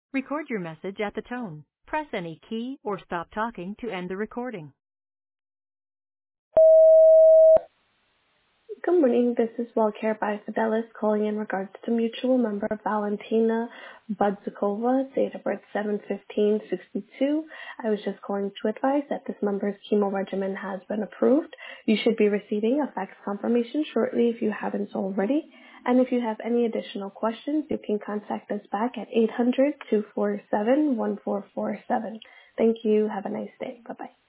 Record your message at the tone. Press any key or stop talking to end the recording. Good morning. This is WellCare by Fidelis calling in regards to mutual member Valentina Budzikova, date of birth 7/15/62. I was just calling to advise that this member's chemo regimen has been approved. You should be receiving a fax confirmation shortly if you haven't already. And if you have any additional questions, you can contact us back at 800-247-1447. Thank you. Have a nice day. Bye-bye.